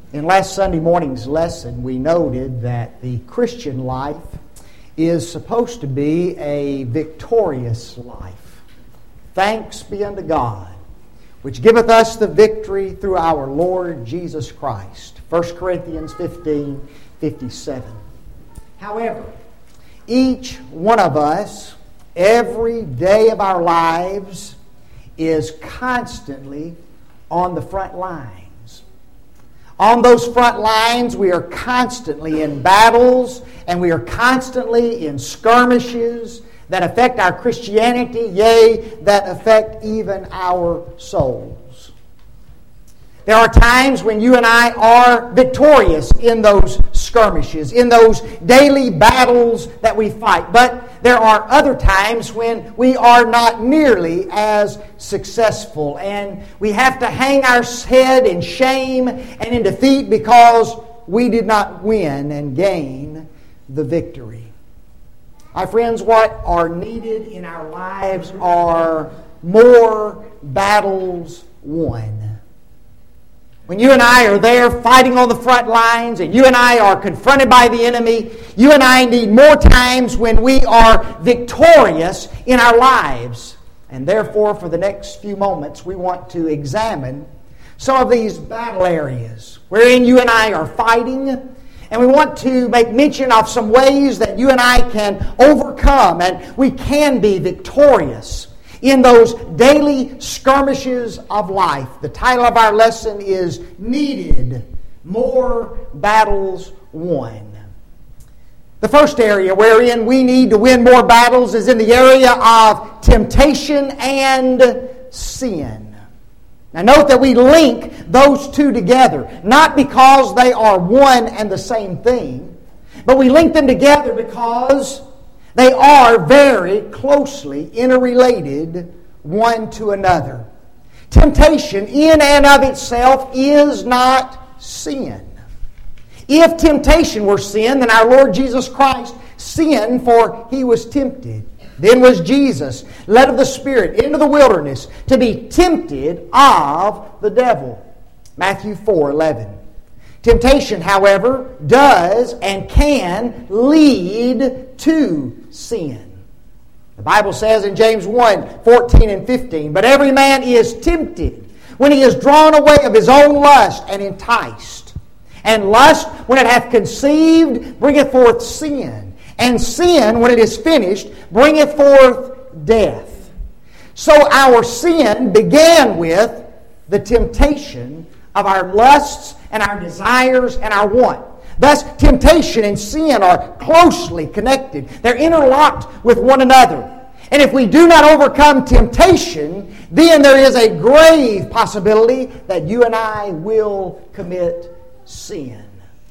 In last Sunday morning's lesson, we noted that the Christian life is supposed to be a victorious life. Thanks be unto God, which giveth us the victory through our Lord Jesus Christ. 1 Corinthians 15:57. However, each one of us, every day of our lives, is constantly on the front lines. On those front lines, we are constantly in battles, and we are constantly in skirmishes that affect our Christianity, yea, that affect even our souls. There are times when you and I are victorious in those skirmishes, in those daily battles that we fight. But there are other times when we are not nearly as successful, and we have to hang our head in shame and in defeat because we did not win and gain the victory. My friends, what are needed in our lives are more battles won. When you and I are there fighting on the front lines and you and I are confronted by the enemy, you and I need more times when we are victorious in our lives. And therefore, for the next few moments, we want to examine some of these battle areas wherein you and I are fighting. And we want to make mention of some ways that you and I can overcome and we can be victorious in those daily skirmishes of life. The title of our lesson is Needed, More Battles Won. The first area wherein we need to win more battles is in the area of temptation and sin. Now note that we link those two together, not because they are one and the same thing, but we link them together because they are very closely interrelated one to another. Temptation in and of itself is not sin. If temptation were sin, then our Lord Jesus Christ sinned, for He was tempted. Then was Jesus led of the Spirit into the wilderness to be tempted of the devil. Matthew 4:11. Temptation, however, does and can lead to sin. The Bible says in James 1:14 and 15, "But every man is tempted when he is drawn away of his own lust and enticed. And lust, when it hath conceived, bringeth forth sin. And sin, when it is finished, bringeth forth death." So our sin began with the temptation of our lusts and our desires and our want. Thus, temptation and sin are closely connected. They're interlocked with one another. And if we do not overcome temptation, then there is a grave possibility that you and I will commit sin.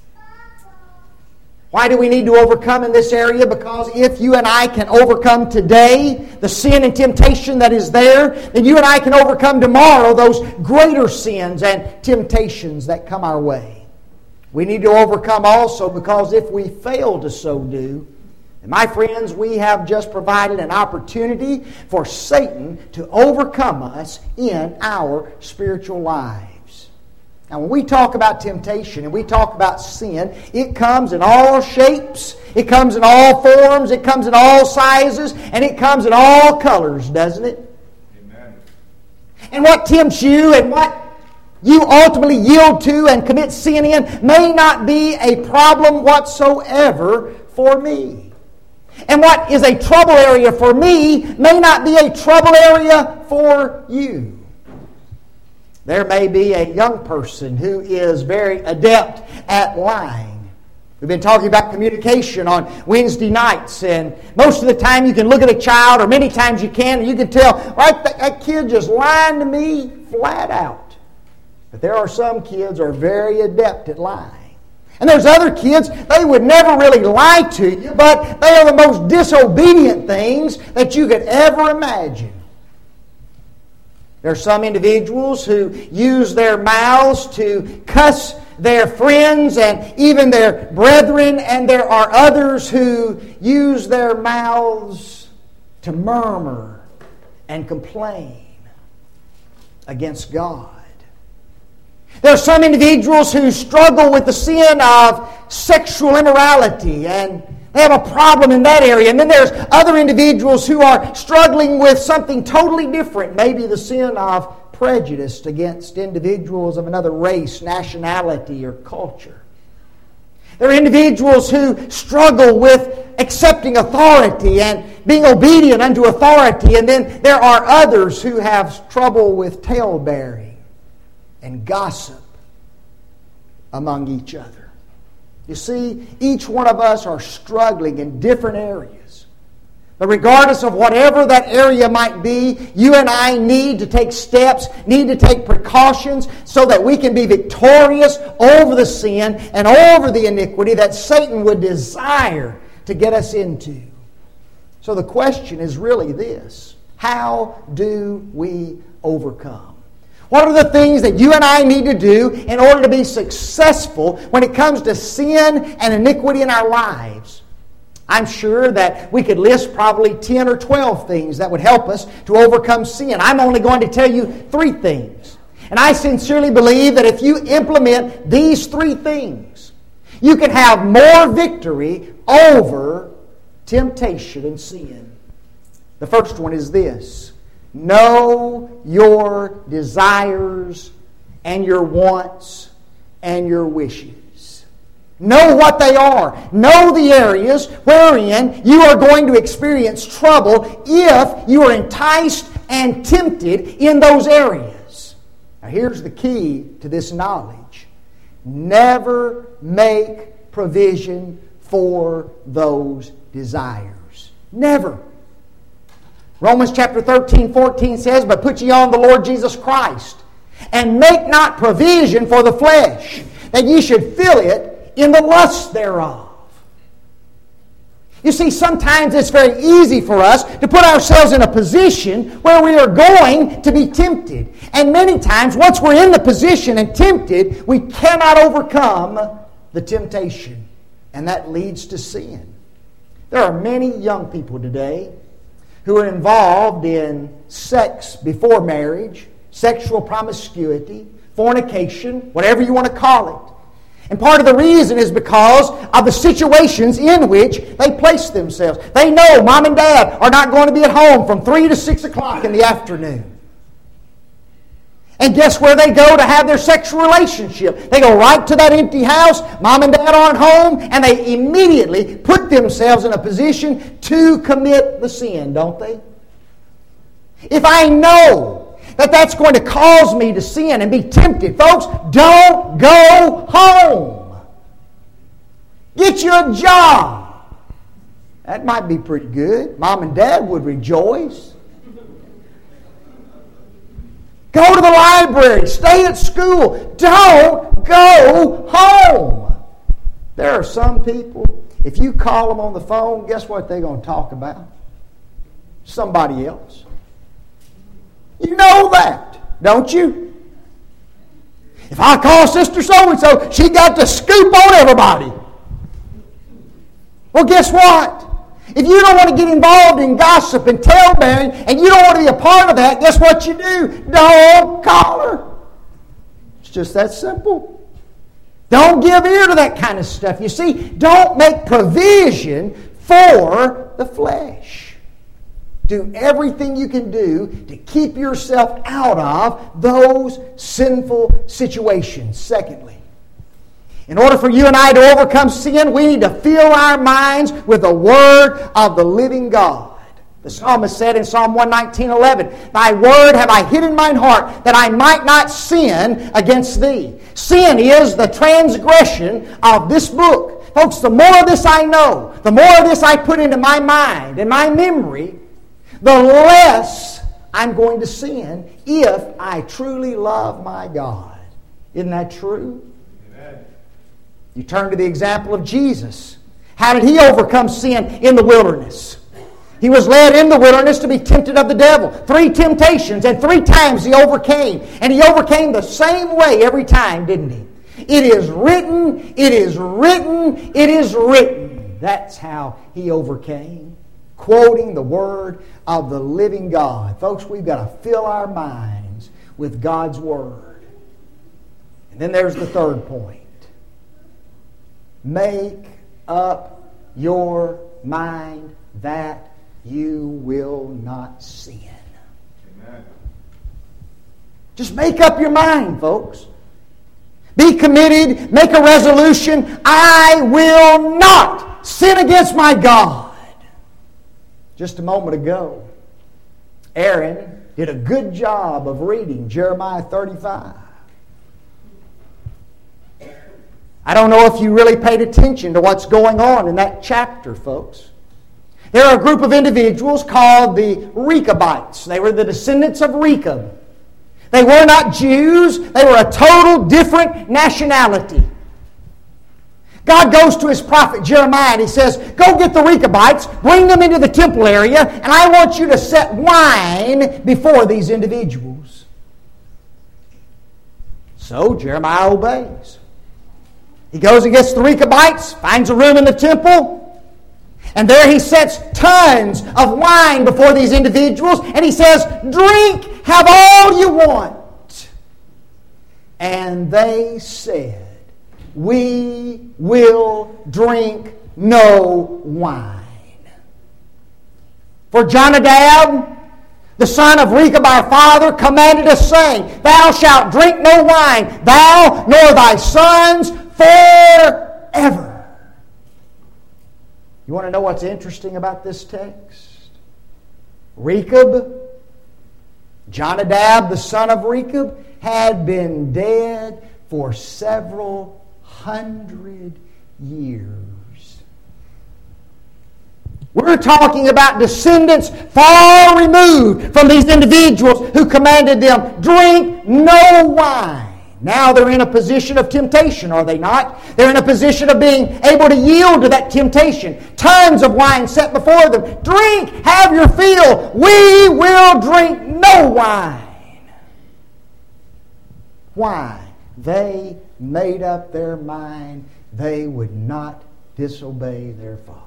Why do we need to overcome in this area? Because if you and I can overcome today the sin and temptation that is there, then you and I can overcome tomorrow those greater sins and temptations that come our way. We need to overcome also because if we fail to so do, and my friends, we have just provided an opportunity for Satan to overcome us in our spiritual lives. Now, when we talk about temptation and we talk about sin, it comes in all shapes, it comes in all forms, it comes in all sizes, and it comes in all colors, doesn't it? Amen. And what tempts you and what you ultimately yield to and commit sin in may not be a problem whatsoever for me. And what is a trouble area for me may not be a trouble area for you. There may be a young person who is very adept at lying. We've been talking about communication on Wednesday nights, and most of the time you can look at a child, or many times you can, and you can tell, right, that kid just lying to me flat out. But there are some kids who are very adept at lying. And there's other kids, they would never really lie to you, but they are the most disobedient things that you could ever imagine. There are some individuals who use their mouths to cuss their friends and even their brethren, and there are others who use their mouths to murmur and complain against God. There are some individuals who struggle with the sin of sexual immorality, and they have a problem in that area. And then there's other individuals who are struggling with something totally different, maybe the sin of prejudice against individuals of another race, nationality, or culture. There are individuals who struggle with accepting authority and being obedient unto authority. And then there are others who have trouble with talebearing and gossip among each other. You see, each one of us are struggling in different areas. But regardless of whatever that area might be, you and I need to take steps, need to take precautions so that we can be victorious over the sin and over the iniquity that Satan would desire to get us into. So the question is really this: how do we overcome? What are the things that you and I need to do in order to be successful when it comes to sin and iniquity in our lives? I'm sure that we could list probably 10 or 12 things that would help us to overcome sin. I'm only going to tell you 3 things. And I sincerely believe that if you implement these 3 things, you can have more victory over temptation and sin. The first one is this: know your desires and your wants and your wishes. Know what they are. Know the areas wherein you are going to experience trouble if you are enticed and tempted in those areas. Now here's the key to this knowledge: never make provision for those desires. Never. Romans chapter 13:14 says, "But put ye on the Lord Jesus Christ, and make not provision for the flesh, that ye should fill it in the lust thereof." You see, sometimes it's very easy for us to put ourselves in a position where we are going to be tempted. And many times, once we're in the position and tempted, we cannot overcome the temptation. And that leads to sin. There are many young people today who are involved in sex before marriage, sexual promiscuity, fornication, whatever you want to call it. And part of the reason is because of the situations in which they place themselves. They know mom and dad are not going to be at home from 3 to 6 o'clock in the afternoon. And guess where they go to have their sexual relationship? They go right to that empty house. Mom and dad aren't home. And they immediately put themselves in a position to commit the sin, don't they? If I know that that's going to cause me to sin and be tempted, folks, don't go home. Get you a job. That might be pretty good. Mom and dad would rejoice. Go to the library. Stay at school. Don't go home. There are some people, if you call them on the phone, guess what they're going to talk about? Somebody else. You know that, don't you? If I call Sister So-and-so, she got the scoop on everybody. Well, guess what? If you don't want to get involved in gossip and talebearing, and you don't want to be a part of that, guess what you do? Don't call her. It's just that simple. Don't give ear to that kind of stuff. You see, don't make provision for the flesh. Do everything you can do to keep yourself out of those sinful situations. Secondly, in order for you and I to overcome sin, we need to fill our minds with the Word of the living God. The psalmist said in Psalm 119:11, "Thy word have I hid in mine heart, that I might not sin against thee." Sin is the transgression of this book. Folks, the more of this I know, the more of this I put into my mind and my memory, the less I'm going to sin if I truly love my God. Isn't that true? You turn to the example of Jesus. How did He overcome sin in the wilderness? He was led in the wilderness to be tempted of the devil. 3 temptations, and 3 times He overcame. And He overcame the same way every time, didn't He? It is written, it is written, it is written. That's how He overcame. Quoting the Word of the living God. Folks, we've got to fill our minds with God's Word. And then there's the third point. Make up your mind that you will not sin. Amen. Just make up your mind, folks. Be committed. Make a resolution. I will not sin against my God. Just a moment ago, Aaron did a good job of reading Jeremiah 35. I don't know if you really paid attention to what's going on in that chapter, folks. There are a group of individuals called the Rechabites. They were the descendants of Rechab. They were not Jews. They were a total different nationality. God goes to His prophet Jeremiah and He says, go get the Rechabites, bring them into the temple area, and I want you to set wine before these individuals. So Jeremiah obeys. He goes and gets the Rechabites, finds a room in the temple, and there he sets tons of wine before these individuals, and he says, drink, have all you want. And they said, we will drink no wine. For Jonadab, the son of Rechab our father, commanded us, saying, thou shalt drink no wine, thou nor thy sons, forever. You want to know what's interesting about this text? Rechab, Jonadab, the son of Rechab, had been dead for several hundred years. We're talking about descendants far removed from these individuals who commanded them, drink no wine. Now they're in a position of temptation, are they not? They're in a position of being able to yield to that temptation. Tons of wine set before them. Drink, have your fill. We will drink no wine. Why? They made up their mind they would not disobey their father.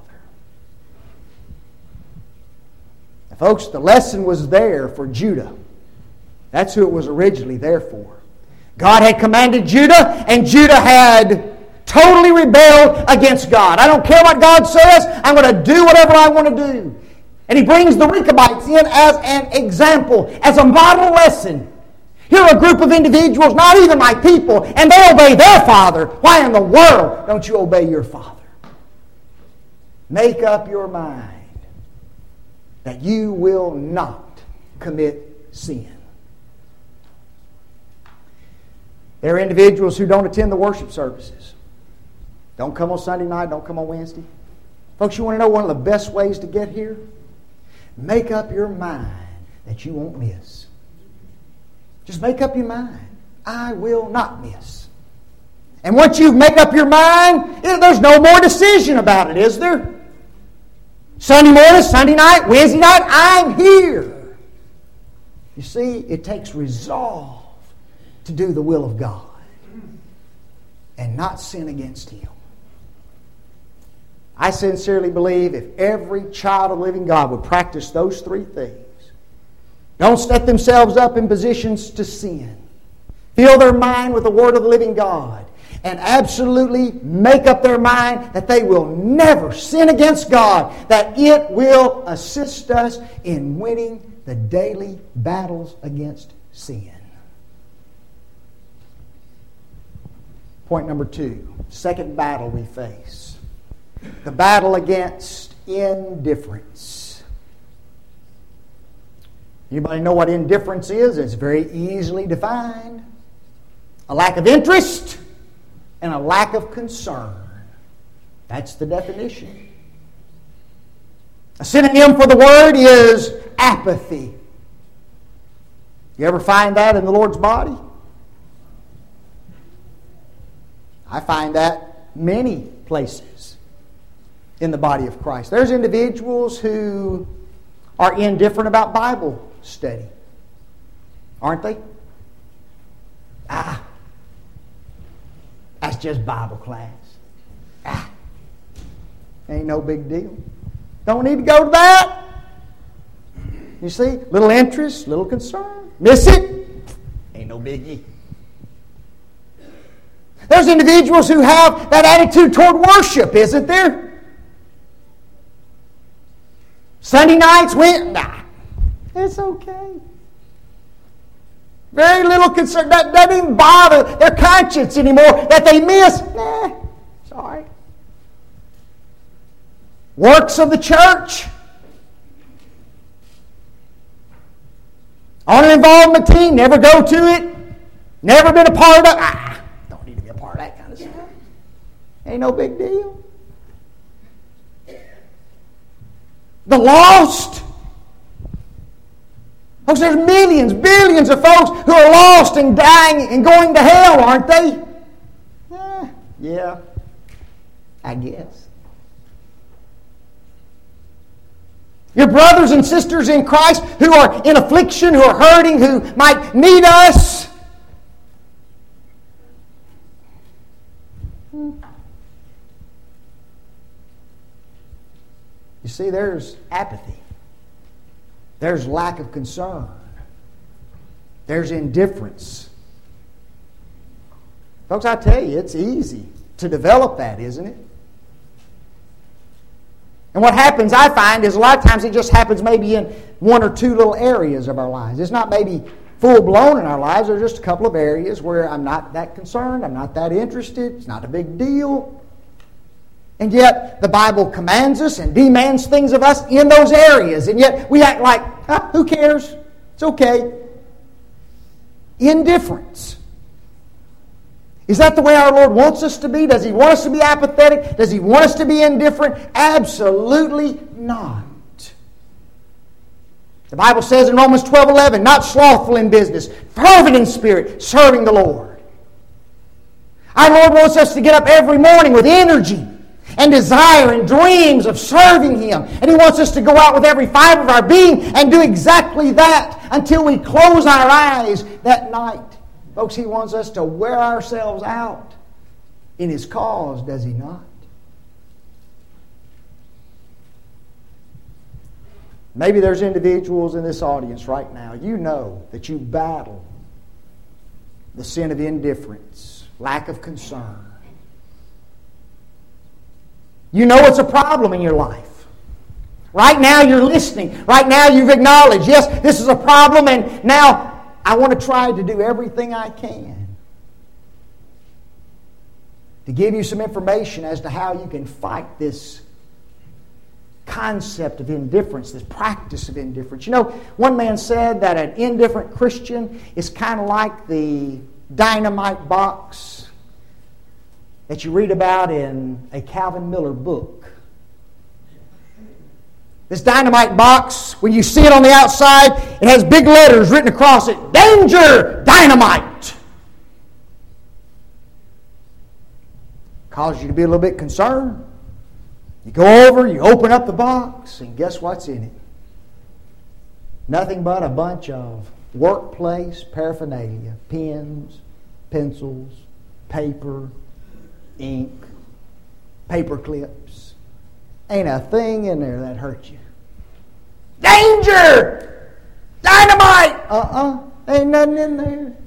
Now, folks, the lesson was there for Judah. That's who it was originally there for. God had commanded Judah, and Judah had totally rebelled against God. I don't care what God says, I'm going to do whatever I want to do. And He brings the Rechabites in as an example, as a model lesson. Here are a group of individuals, not even my people, and they obey their father. Why in the world don't you obey your father? Make up your mind that you will not commit sin. There are individuals who don't attend the worship services. Don't come on Sunday night, don't come on Wednesday. Folks, you want to know one of the best ways to get here? Make up your mind that you won't miss. Just make up your mind. I will not miss. And once you make up your mind, there's no more decision about it, is there? Sunday morning, Sunday night, Wednesday night, I'm here. You see, it takes resolve to do the will of God and not sin against Him. I sincerely believe if every child of the living God would practice those three things, don't set themselves up in positions to sin, fill their mind with the Word of the living God, and absolutely make up their mind that they will never sin against God, that it will assist us in winning the daily battles against sin. Point number 2, second battle we face. The battle against indifference. Anybody know what indifference is? It's very easily defined. A lack of interest and a lack of concern. That's the definition. A synonym for the word is apathy. You ever find that in the Lord's body? I find that many places in the body of Christ. There's individuals who are indifferent about Bible study. Aren't they? That's just Bible class. Ain't no big deal. Don't need to go to that. You see, little interest, little concern. Miss it? Ain't no biggie. There's individuals who have that attitude toward worship, isn't there? Sunday nights, it's okay. Very little concern. That doesn't even bother their conscience anymore that they miss. It's all right. Works of the church. On an involvement team, never go to it. Never been a part of it. Don't need to be a part of that kind of stuff. Ain't no big deal. The lost. Folks, there's millions, billions of folks who are lost and dying and going to hell, aren't they? Yeah, I guess. Your brothers and sisters in Christ who are in affliction, who are hurting, who might need us. You see, there's apathy. There's lack of concern. There's indifference. Folks, I tell you, it's easy to develop that, isn't it? And what happens, I find, is a lot of times it just happens maybe in one or two little areas of our lives. It's not maybe full-blown in our lives. There's just a couple of areas where I'm not that concerned, I'm not that interested, it's not a big deal. And yet the Bible commands us and demands things of us in those areas. And yet we act like, who cares? It's okay. Indifference. Is that the way our Lord wants us to be? Does He want us to be apathetic? Does He want us to be indifferent? Absolutely not. The Bible says in Romans 12:11, not slothful in business, fervent in spirit, serving the Lord. Our Lord wants us to get up every morning with energy and desire and dreams of serving Him. And He wants us to go out with every fiber of our being and do exactly that until we close our eyes that night. Folks, He wants us to wear ourselves out in His cause, does He not? Maybe there's individuals in this audience right now. You know that you battle the sin of indifference, lack of concern. You know it's a problem in your life. Right now you're listening. Right now you've acknowledged, yes, this is a problem, and now I want to try to do everything I can to give you some information as to how you can fight this concept of indifference, this practice of indifference. You know, one man said that an indifferent Christian is kind of like the dynamite box that you read about in a Calvin Miller book. This dynamite box, when you see it on the outside, it has big letters written across it, "Danger! Dynamite!" Causes you to be a little bit concerned. You go over, you open up the box, and guess what's in it? Nothing but a bunch of workplace paraphernalia. Pens, pencils, paper, ink, paper clips. Ain't a thing in there that hurts you. Danger! Dynamite! Ain't nothing in there. The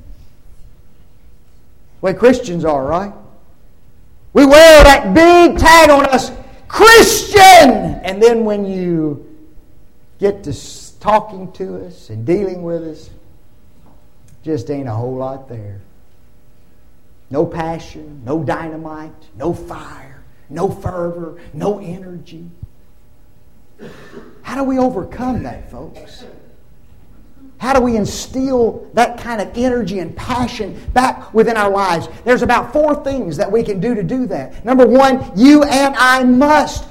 way Christians are, right? We wear that big tag on us, Christian! And then when you get to talking to us and dealing with us, just ain't a whole lot there. No passion, no dynamite, no fire, no fervor, no energy. How do we overcome that, folks? How do we instill that kind of energy and passion back within our lives? There's about 4 things that we can do to do that. Number 1, you and I must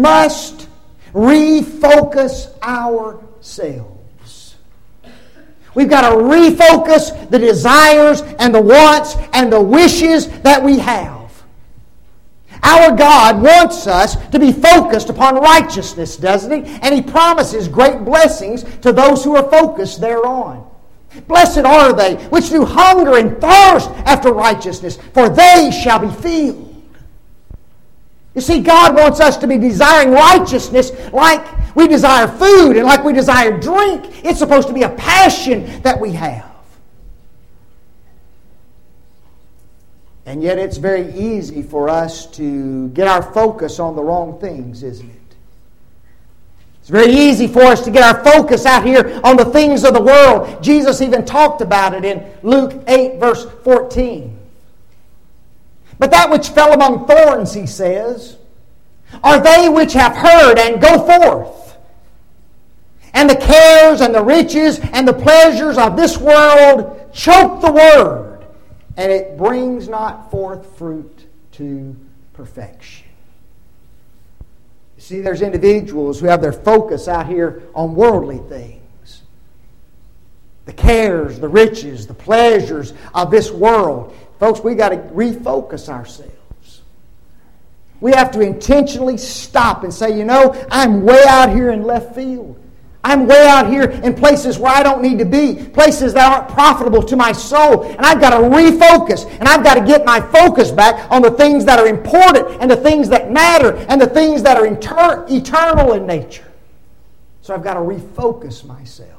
refocus ourselves. We've got to refocus the desires and the wants and the wishes that we have. Our God wants us to be focused upon righteousness, doesn't He? And He promises great blessings to those who are focused thereon. Blessed are they which do hunger and thirst after righteousness, for they shall be filled. You see, God wants us to be desiring righteousness like we desire food and like we desire drink. It's supposed to be a passion that we have. And yet it's very easy for us to get our focus on the wrong things, isn't it? It's very easy for us to get our focus out here on the things of the world. Jesus even talked about it in Luke 8, verse 14. But that which fell among thorns, he says, are they which have heard and go forth. And the cares and the riches and the pleasures of this world choke the word, and it brings not forth fruit to perfection. You see, there's individuals who have their focus out here on worldly things. The cares, the riches, the pleasures of this world. Folks, we got to refocus ourselves. We have to intentionally stop and say, I'm way out here in left field. I'm way out here in places where I don't need to be, places that aren't profitable to my soul. And I've got to refocus, and I've got to get my focus back on the things that are important and the things that matter and the things that are eternal in nature. So I've got to refocus myself.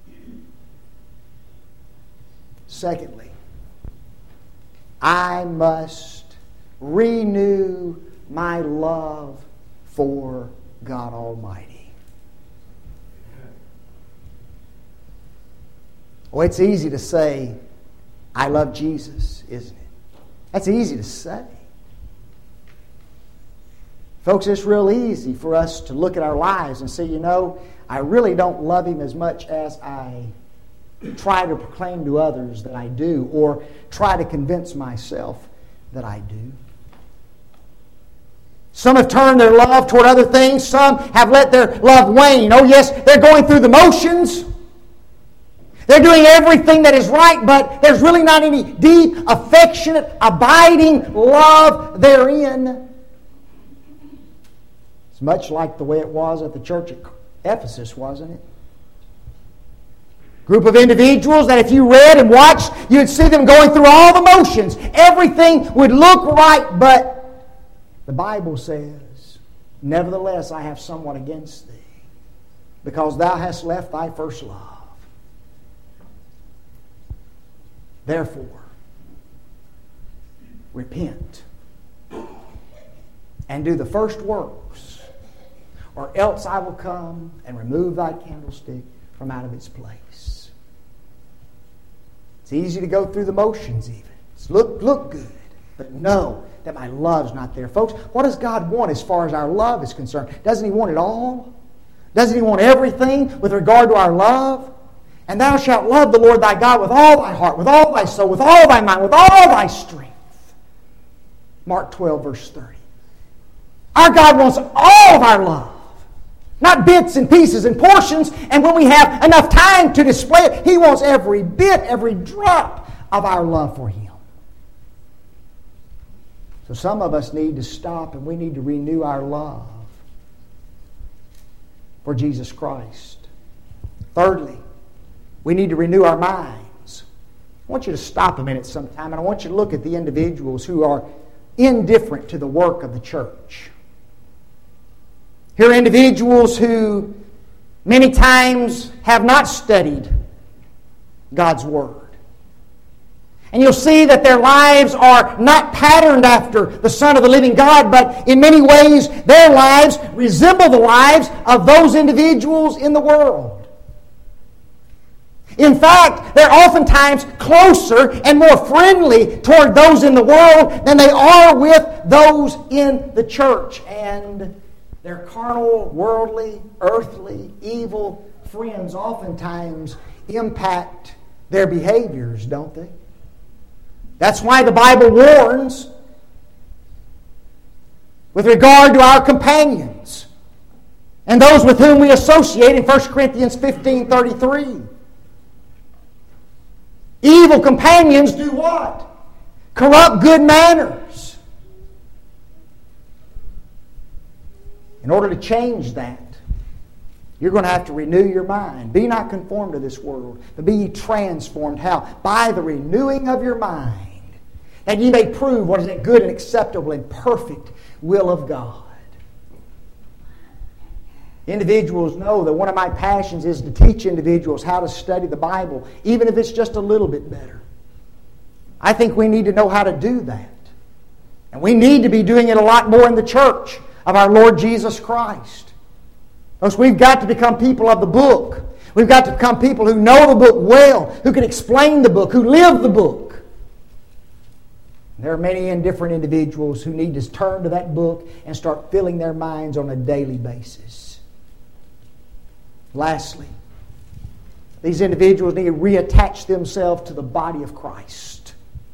Secondly, I must renew my love for God Almighty. Well, it's easy to say, I love Jesus, isn't it? That's easy to say. Folks, it's real easy for us to look at our lives and say, I really don't love Him as much as I try to proclaim to others that I do, or try to convince myself that I do. Some have turned their love toward other things. Some have let their love wane. Oh yes, they're going through the motions. They're doing everything that is right, but there's really not any deep, affectionate, abiding love therein. It's much like the way it was at the church at Ephesus, wasn't it? Group of individuals that if you read and watched, you'd see them going through all the motions. Everything would look right, but the Bible says, nevertheless, I have somewhat against thee, because thou hast left thy first love. Therefore, repent and do the first works, or else I will come and remove thy candlestick from out of its place. It's easy to go through the motions even. It's look good, but know that my love's not there. Folks, what does God want as far as our love is concerned? Doesn't He want it all? Doesn't He want everything with regard to our love? And thou shalt love the Lord thy God with all thy heart, with all thy soul, with all thy mind, with all thy strength. Mark 12, verse 30. Our God wants all of our love. Not bits and pieces and portions. And when we have enough time to display it, He wants every bit, every drop of our love for Him. So some of us need to stop and we need to renew our love for Jesus Christ. Thirdly, we need to renew our minds. I want you to stop a minute sometime and I want you to look at the individuals who are indifferent to the work of the church. Here are individuals who many times have not studied God's Word. And you'll see that their lives are not patterned after the Son of the living God, but in many ways their lives resemble the lives of those individuals in the world. In fact, they're oftentimes closer and more friendly toward those in the world than they are with those in the church. And their carnal, worldly, earthly, evil friends oftentimes impact their behaviors, don't they? That's why the Bible warns with regard to our companions and those with whom we associate in 1 Corinthians 15:33. Evil companions do what? Corrupt good manners. In order to change that, you're going to have to renew your mind. Be not conformed to this world, but be ye transformed. How? By the renewing of your mind, that ye may prove what is that good and acceptable and perfect will of God. Individuals know that one of my passions is to teach individuals how to study the Bible, even if it's just a little bit better. I think we need to know how to do that. And we need to be doing it a lot more in the church of our Lord Jesus Christ. Because we've got to become people of the book. We've got to become people who know the book well, who can explain the book, who live the book. There are many indifferent individuals who need to turn to that book and start filling their minds on a daily basis. Lastly, these individuals need to reattach themselves to the body of Christ.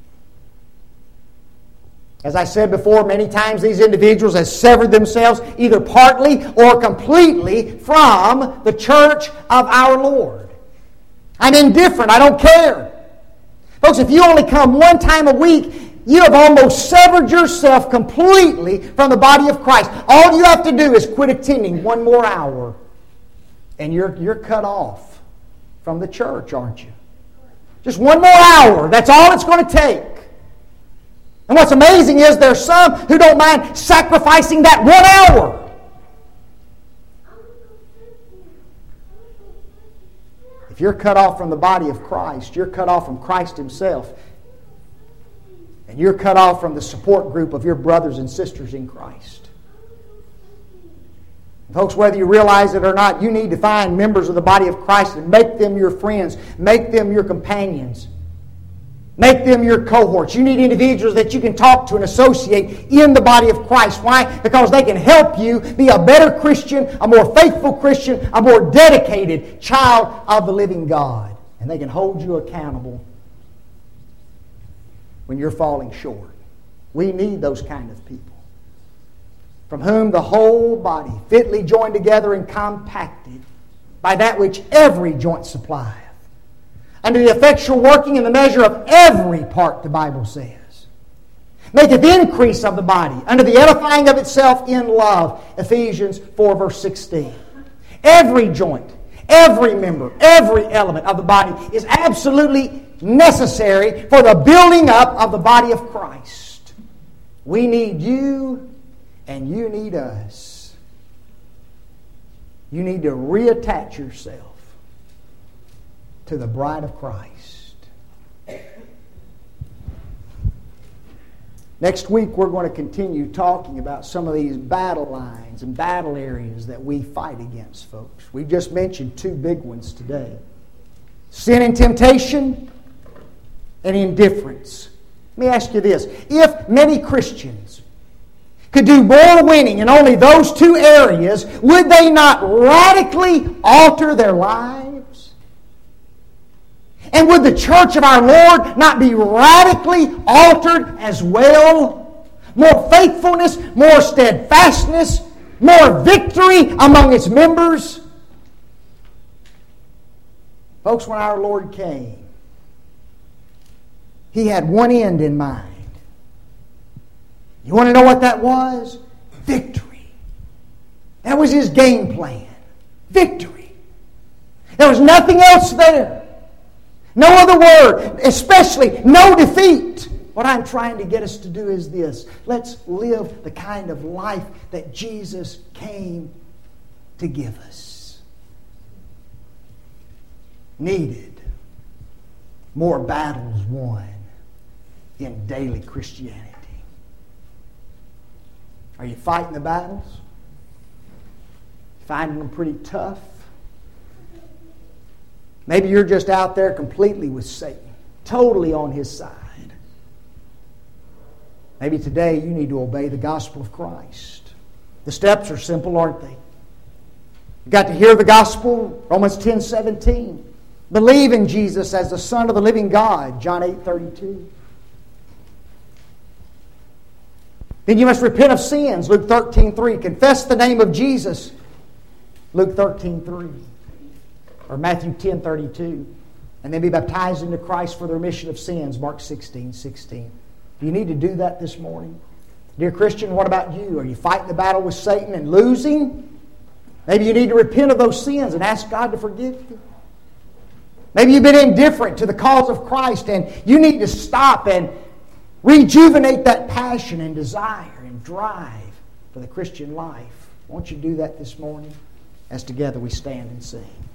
As I said before, many times these individuals have severed themselves either partly or completely from the church of our Lord. I'm indifferent. I don't care. Folks, if you only come one time a week, you have almost severed yourself completely from the body of Christ. All you have to do is quit attending one more hour, and you're cut off from the church, aren't you? Just one more hour. That's all it's going to take. And what's amazing is there's some who don't mind sacrificing that 1 hour. If you're cut off from the body of Christ, you're cut off from Christ Himself. And you're cut off from the support group of your brothers and sisters in Christ. Folks, whether you realize it or not, you need to find members of the body of Christ and make them your friends. Make them your companions. Make them your cohorts. You need individuals that you can talk to and associate in the body of Christ. Why? Because they can help you be a better Christian, a more faithful Christian, a more dedicated child of the living God. And they can hold you accountable when you're falling short. We need those kind of people, from whom the whole body, fitly joined together and compacted by that which every joint supplieth, unto the effectual working in the measure of every part, the Bible says, maketh increase of the body, unto the edifying of itself in love. Ephesians 4 verse 16. Every joint, every member, every element of the body is absolutely necessary for the building up of the body of Christ. We need you and you need us. You need to reattach yourself to the bride of Christ. Next week we're going to continue talking about some of these battle lines and battle areas that we fight against, folks. We just mentioned two big ones today. Sin and temptation and indifference. Let me ask you this. If many Christians could do more winning in only those two areas, would they not radically alter their lives? And would the church of our Lord not be radically altered as well? More faithfulness, more steadfastness, more victory among its members? Folks, when our Lord came, He had one end in mind. You want to know what that was? Victory. That was His game plan. Victory. There was nothing else there. No other word, especially no defeat. What I'm trying to get us to do is this. Let's live the kind of life that Jesus came to give us. Needed more battles won in daily Christianity. Are you fighting the battles? Finding them pretty tough? Maybe you're just out there completely with Satan, totally on his side. Maybe today you need to obey the gospel of Christ. The steps are simple, aren't they? You've got to hear the gospel, Romans 10:17. Believe in Jesus as the Son of the living God, John 8:32. Then you must repent of sins, Luke 13:3. Confess the name of Jesus, Luke 13:3. Or Matthew 10:32. And then be baptized into Christ for the remission of sins, Mark 16:16. Do you need to do that this morning? Dear Christian, what about you? Are you fighting the battle with Satan and losing? Maybe you need to repent of those sins and ask God to forgive you. Maybe you've been indifferent to the cause of Christ and you need to stop and rejuvenate that passion and desire and drive for the Christian life. Won't you do that this morning as together we stand and sing?